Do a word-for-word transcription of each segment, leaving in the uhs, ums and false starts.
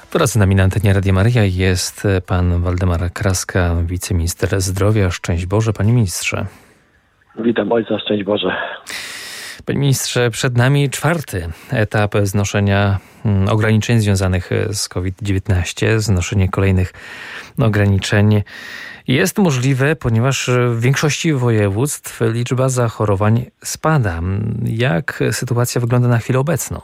Wraz z nami na antenie Radia Maryja jest pan Waldemar Kraska, wiceminister zdrowia. Szczęść Boże, panie ministrze. Witam ojca, szczęść Boże. Panie ministrze, przed nami czwarty etap znoszenia ograniczeń związanych z kowid dziewiętnaście, znoszenie kolejnych ograniczeń jest możliwe, ponieważ w większości województw liczba zachorowań spada. Jak sytuacja wygląda na chwilę obecną?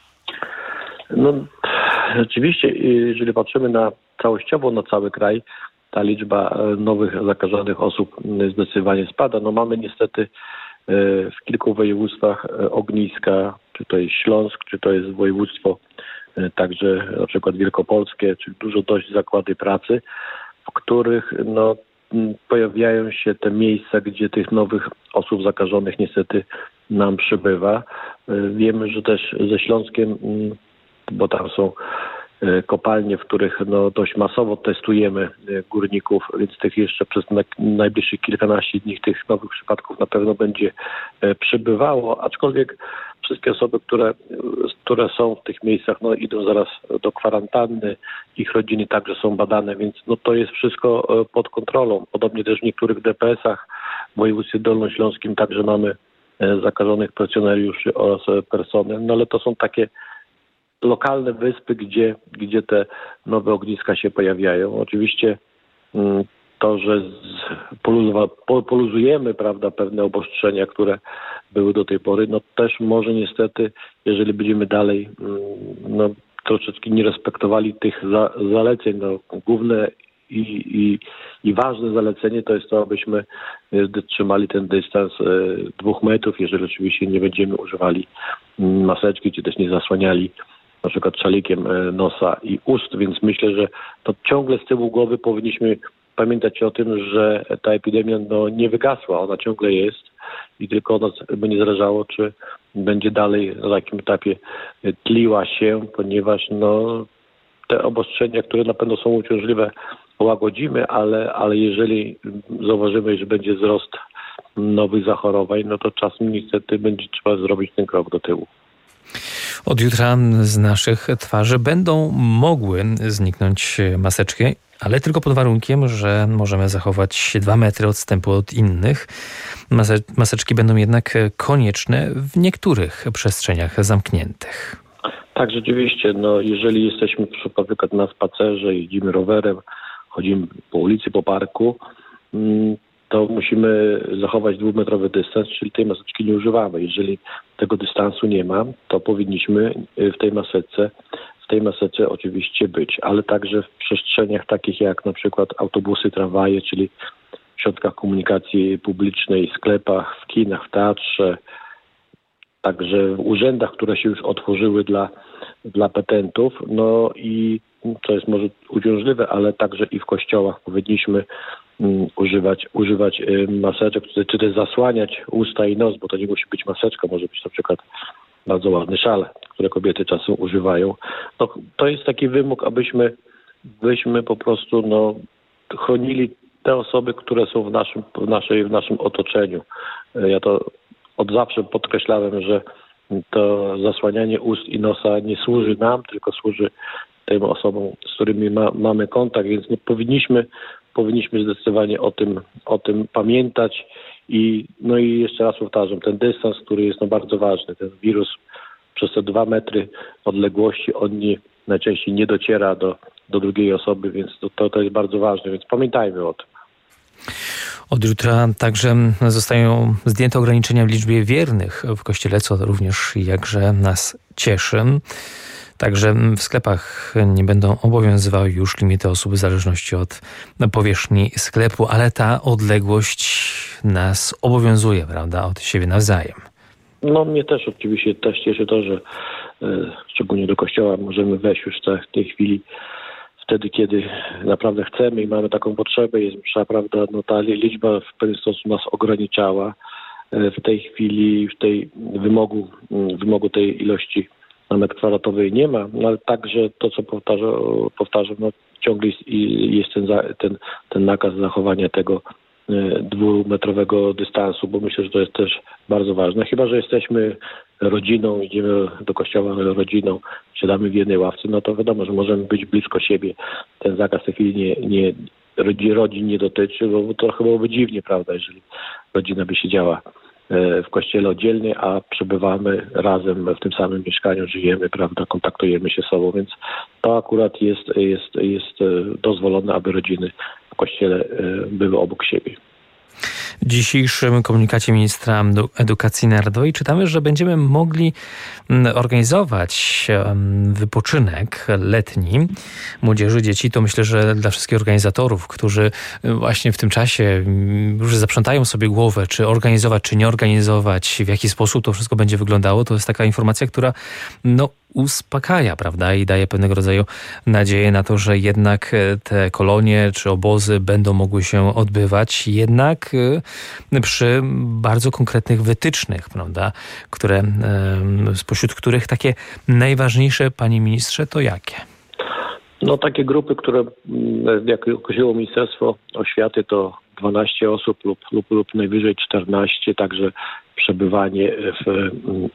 No, rzeczywiście, jeżeli patrzymy na całościowo na cały kraj, ta liczba nowych zakażonych osób zdecydowanie spada. No mamy niestety w kilku województwach ogniska, czy to jest Śląsk, czy to jest województwo także na przykład wielkopolskie, czy dużo dość zakłady pracy, w których no, pojawiają się te miejsca, gdzie tych nowych osób zakażonych niestety nam przybywa. Wiemy, że też ze Śląskiem, bo tam są kopalnie, w których no, dość masowo testujemy górników, więc tych jeszcze przez najbliższych kilkanaście dni tych nowych przypadków na pewno będzie przybywało, aczkolwiek wszystkie osoby, które, które są w tych miejscach, no, idą zaraz do kwarantanny, ich rodziny także są badane, więc no, to jest wszystko pod kontrolą. Podobnie też w niektórych D P S-ach w województwie dolnośląskim także mamy zakażonych pensjonariuszy oraz personel, no ale to są takie lokalne wyspy, gdzie, gdzie te nowe ogniska się pojawiają. Oczywiście to, że poluzujemy, prawda, pewne obostrzenia, które były do tej pory, no też może niestety, jeżeli będziemy dalej no, troszeczkę nie respektowali tych za, zaleceń, no, główne i, i, i ważne zalecenie to jest to, abyśmy trzymali ten dystans dwóch metrów, jeżeli oczywiście nie będziemy używali maseczki, czy też nie zasłaniali na przykład szalikiem nosa i ust, więc myślę, że to ciągle z tyłu głowy powinniśmy pamiętać o tym, że ta epidemia no, nie wygasła, ona ciągle jest i tylko od nas będzie zależało, czy będzie dalej na takim etapie tliła się, ponieważ no, te obostrzenia, które na pewno są uciążliwe, łagodzimy, ale, ale jeżeli zauważymy, że będzie wzrost nowych zachorowań, no to czasem niestety będzie trzeba zrobić ten krok do tyłu. Od jutra z naszych twarzy będą mogły zniknąć maseczki, ale tylko pod warunkiem, że możemy zachować dwa metry odstępu od innych. Maseczki będą jednak konieczne w niektórych przestrzeniach zamkniętych. Tak, rzeczywiście. No, jeżeli jesteśmy na przykład na spacerze, jeździmy rowerem, chodzimy po ulicy, po parku, to musimy zachować dwumetrowy dystans, czyli tej maseczki nie używamy. Jeżeli tego dystansu nie ma, to powinniśmy w tej maseczce, w tej maseczce oczywiście być, ale także w przestrzeniach takich jak na przykład autobusy, tramwaje, czyli w środkach komunikacji publicznej, sklepach, w kinach, w teatrze, także w urzędach, które się już otworzyły dla, dla petentów, no i to jest może uciążliwe, ale także i w kościołach powinniśmy um, używać, używać um, maseczek, czy, czy też zasłaniać usta i nos, bo to nie musi być maseczka, może być na przykład bardzo ładny szal, które kobiety czasem używają. No, to jest taki wymóg, abyśmy byśmy po prostu no, chronili te osoby, które są w naszym, w naszej, w naszym otoczeniu. Ja to od zawsze podkreślałem, że to zasłanianie ust i nosa nie służy nam, tylko służy tym osobom, z którymi ma, mamy kontakt, więc nie powinniśmy, powinniśmy zdecydowanie o tym, o tym pamiętać i no i jeszcze raz powtarzam, ten dystans, który jest no bardzo ważny, ten wirus przez te dwa metry odległości, on nie, najczęściej nie dociera do, do drugiej osoby, więc to, to jest bardzo ważne, więc pamiętajmy o tym. Od jutra także zostają zdjęte ograniczenia w liczbie wiernych w kościele, co również jakże nas cieszy. Także w sklepach nie będą obowiązywały już limity osób w zależności od powierzchni sklepu, ale ta odległość nas obowiązuje, prawda, od siebie nawzajem. No mnie też oczywiście też cieszy to, że e, szczególnie do kościoła możemy wejść już w tej chwili wtedy, kiedy naprawdę chcemy i mamy taką potrzebę. Jest msza, prawda, no ta liczba w pewien sposób nas ograniczała. E, w tej chwili, w tej wymogu, wymogu tej ilości na metr kwadratowy nie ma, no ale także to, co powtarzam, powtarzam no ciągle jest, jest ten, ten, ten nakaz zachowania tego dwumetrowego dystansu, bo myślę, że to jest też bardzo ważne. Chyba że jesteśmy rodziną, idziemy do kościoła rodziną, siadamy w jednej ławce, no to wiadomo, że możemy być blisko siebie. Ten zakaz w tej chwili nie, nie, rodzin nie dotyczy, bo to chyba byłoby dziwnie, prawda, jeżeli rodzina by siedziała w kościele oddzielnie, a przebywamy razem w tym samym mieszkaniu, żyjemy, prawda, kontaktujemy się z sobą, więc to akurat jest, jest, jest dozwolone, aby rodziny w kościele były obok siebie. W dzisiejszym komunikacie ministra edukacji narodowej czytamy, że będziemy mogli organizować wypoczynek letni młodzieży, dzieci. To myślę, że dla wszystkich organizatorów, którzy właśnie w tym czasie już zaprzątają sobie głowę, czy organizować, czy nie organizować, w jaki sposób to wszystko będzie wyglądało, to jest taka informacja, która no uspokaja, prawda, i daje pewnego rodzaju nadzieję na to, że jednak te kolonie czy obozy będą mogły się odbywać, jednak przy bardzo konkretnych wytycznych, prawda, które, spośród których takie najważniejsze, panie ministrze, to jakie? No takie grupy, które jak określiło Ministerstwo Oświaty, to dwanaście osób lub, lub, lub najwyżej czternaście, także przebywanie w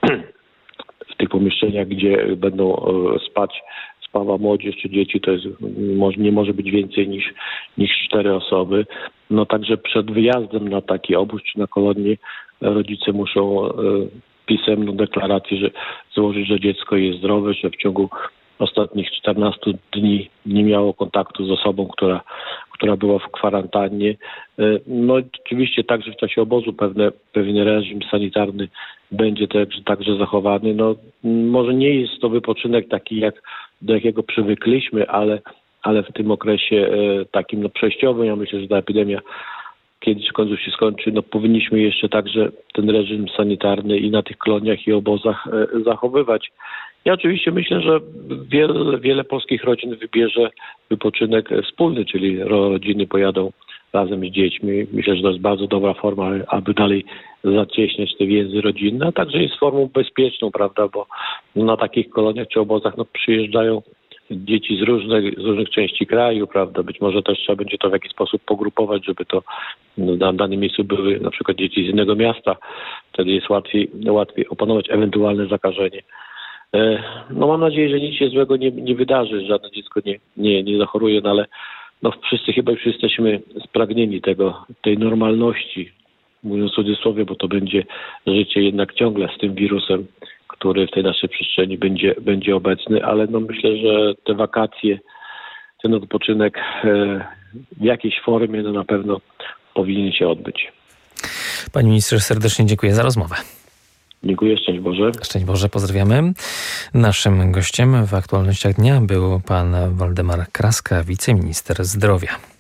w tych pomieszczeniach, gdzie będą spać, spała młodzież czy dzieci, to jest, nie może być więcej niż, niż cztery osoby. No także przed wyjazdem na taki obóz czy na kolonię rodzice muszą pisemną deklarację, że złożyć, że dziecko jest zdrowe, że w ciągu ostatnich czternastu dni nie miało kontaktu z osobą, która, która była w kwarantannie. No oczywiście także w czasie obozu pewne, pewien reżim sanitarny będzie także, także zachowany. No może nie jest to wypoczynek taki, jak do jakiego przywykliśmy, ale, ale w tym okresie takim no, przejściowym, ja myślę, że ta epidemia kiedyś w końcu się skończy, no powinniśmy jeszcze także ten reżim sanitarny i na tych koloniach i obozach e, zachowywać. Ja oczywiście myślę, że wiele, wiele polskich rodzin wybierze wypoczynek wspólny, czyli rodziny pojadą razem z dziećmi. Myślę, że to jest bardzo dobra forma, aby dalej zacieśniać te więzy rodzinne, a także jest formą bezpieczną, prawda, bo na takich koloniach czy obozach no, przyjeżdżają dzieci z różnych, z różnych części kraju, prawda? Być może też trzeba będzie to w jakiś sposób pogrupować, żeby to na danym miejscu były na przykład dzieci z innego miasta. Wtedy jest łatwiej, łatwiej opanować ewentualne zakażenie. No mam nadzieję, że nic się złego nie, nie wydarzy, żadne dziecko nie, nie, nie zachoruje, no ale no wszyscy chyba już jesteśmy spragnieni tego, tej normalności, mówiąc w cudzysłowie, bo to będzie życie jednak ciągle z tym wirusem, który w tej naszej przestrzeni będzie, będzie obecny, ale no myślę, że te wakacje, ten odpoczynek w jakiejś formie no na pewno powinien się odbyć. Panie ministrze, serdecznie dziękuję za rozmowę. Dziękuję, szczęść Boże. Szczęść Boże, pozdrawiamy. Naszym gościem w Aktualnościach Dnia był pan Waldemar Kraska, wiceminister zdrowia.